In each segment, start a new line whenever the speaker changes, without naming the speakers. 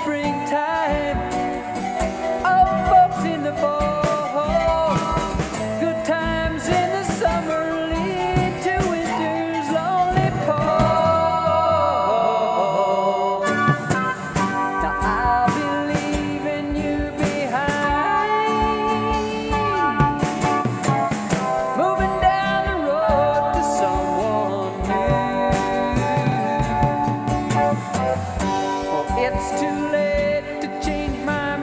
springtime, old folks in the fall. Good times in the summer lead to winter's lonely pall. Now I'll be leaving you behind, moving down the road to someone new. Oh, it's too late to change my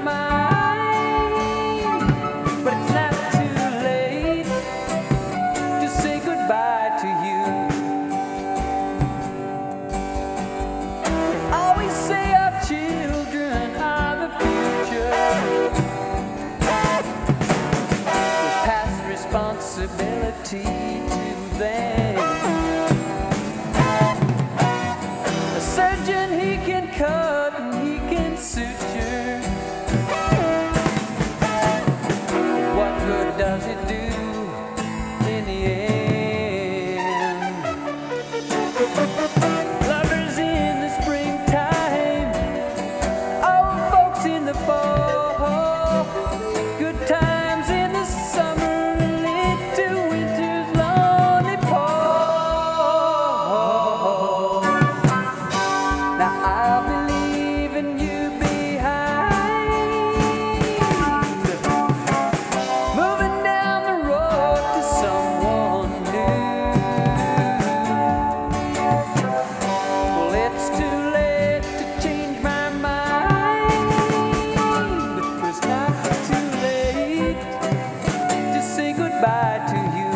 mind, but it's not too late to say goodbye to you. Always say our children are the future, we pass responsibility to them. A surgeon, he can cut and he can suture. What good does it do in the end? Lovers in the springtime, old folks in the fall. Good times in the summer lead to winter's lonely pall. Now I'll be leaving you behind, moving down the road to someone new. Well, it's too late to change my mind, but it's not too late to say goodbye to you.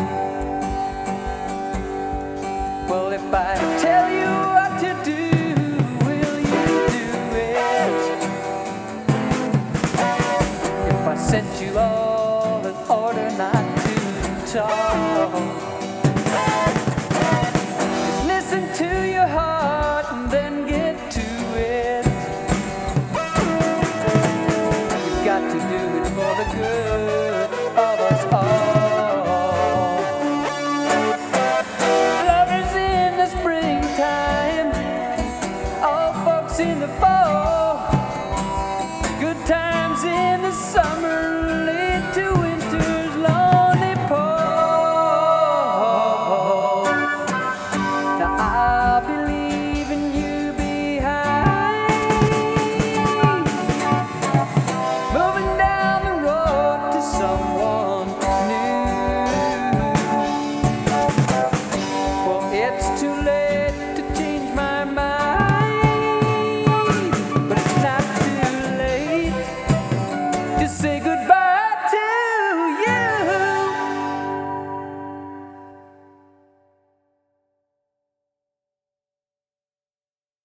Well, if I tell you what to do, will you do it? If I sent you all an order not to talk, just listen to your heart and then get to it. You've got to do it for the good of us all. Lovers in the springtime, old folks in the fall. Good times in the summer lead to winter's lonely pall. Now I'll be leaving you behind, moving down the road to someone new. Well, it's too late to change my mind, but it's not too late to say goodbye.